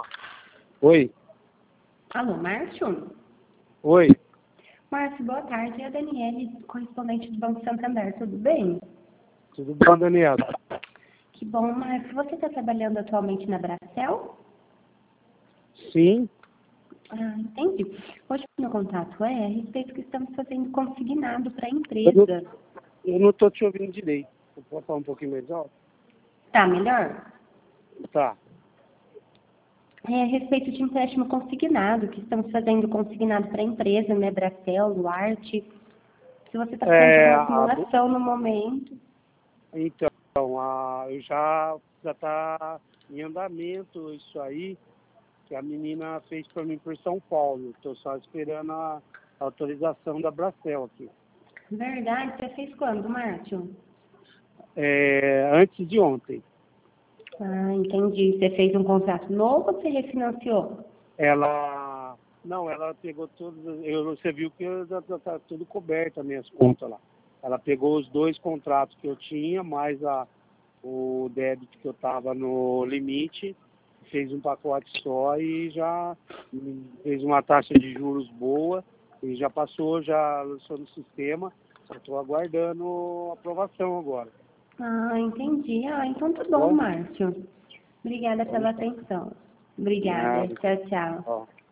Oi. Alô, Márcio? Oi. Márcio, boa tarde. É a Daniele, correspondente do Banco Santander. Tudo bem? Tudo bom, Daniela? Que bom, Márcio. Você está trabalhando atualmente na Bracel? Sim. Ah, entendi. Hoje o meu contato é a respeito que estamos fazendo consignado para a empresa. Eu não estou te ouvindo direito. Você pode falar um pouquinho mais alto? Tá melhor? Tá. É a respeito de empréstimo consignado, que estamos fazendo consignado para a empresa, né? Bracel, Luarte. Se você está precisando de uma simulação no momento. Então, eu já está em andamento isso aí, que a menina fez para mim por São Paulo. Estou só esperando a autorização da Bracel aqui. Verdade? Você fez quando, Márcio? Antes de ontem. Ah, entendi. Você fez um contrato novo ou você refinanciou? Ela pegou todos. Você viu que já está tudo coberto, as minhas contas lá. Ela pegou os 2 contratos que eu tinha, mais o débito que eu estava no limite, fez um pacote só e já fez uma taxa de juros boa e já passou, já lançou no sistema. Só estou aguardando a aprovação agora. Ah, entendi. Ah, então tá bom, Bom? Márcio. Obrigada pela atenção. Obrigada. Nada. Tchau, tchau. Ó.